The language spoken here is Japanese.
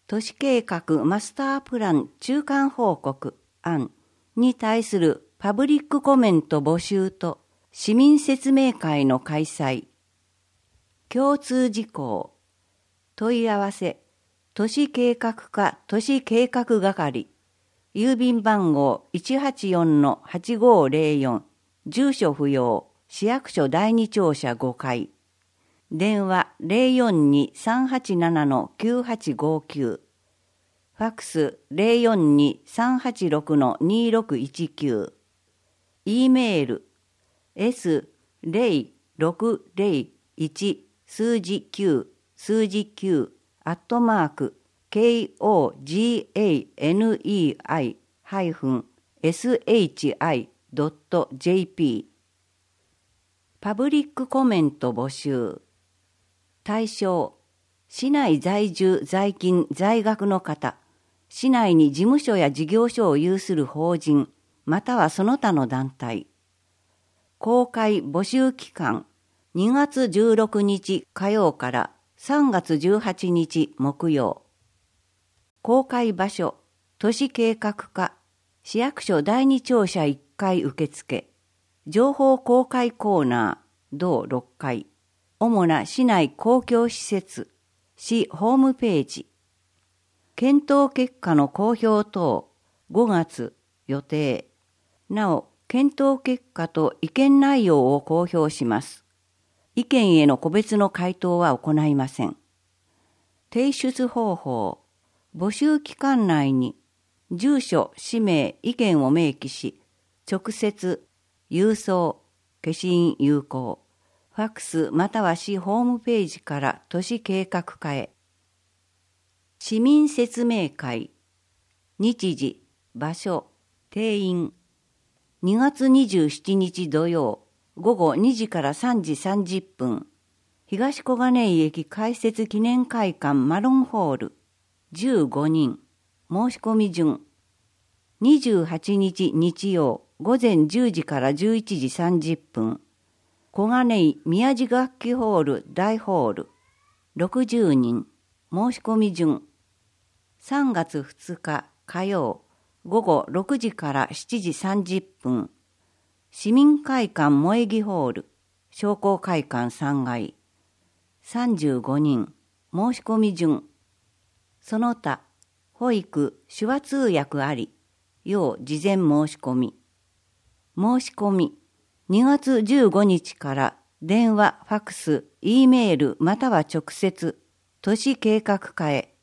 都市計画マスタープラン中間報告案に対するパブリックコメント募集と市民説明会の開催。共通事項。問い合わせ。都市計画課都市計画係。郵便番号 184-8504。住所不要。市役所第二庁舎5階。電話 042-387-9859。ファックス 042-386-2619。E メール s0601 数字9数字9@KOGANEI-SHI.jp パブリックコメント募集。対象、市内在住在勤在学の方、市内に事務所や事業所を有する法人、またはその他の団体。公開募集期間、2月16日火曜から3月18日木曜。公開場所、都市計画課、市役所第二庁舎1階受付。情報公開コーナー、同6階。主な市内公共施設、市ホームページ。検討結果の公表等、5月予定。なお、検討結果と意見内容を公表します。意見への個別の回答は行いません。提出方法。募集期間内に、住所、氏名、意見を明記し、直接、郵送、消印有効、ファックスまたは市ホームページから都市計画課へ。市民説明会。日時、場所、定員。2月27日土曜、午後2時から3時30分。東小金井駅開設記念会館マロンホール。15人。申し込み順。28日日曜、午前10時から11時30分。小金井宮地楽器ホール大ホール。60人。申し込み順。3月2日火曜、午後6時から7時30分。市民会館萌木ホール。商工会館3階。35人。申し込み順。その他、保育、手話通訳あり。要事前申し込み。申し込み。2月15日から電話、ファックス、E メールまたは直接、都市計画課へ。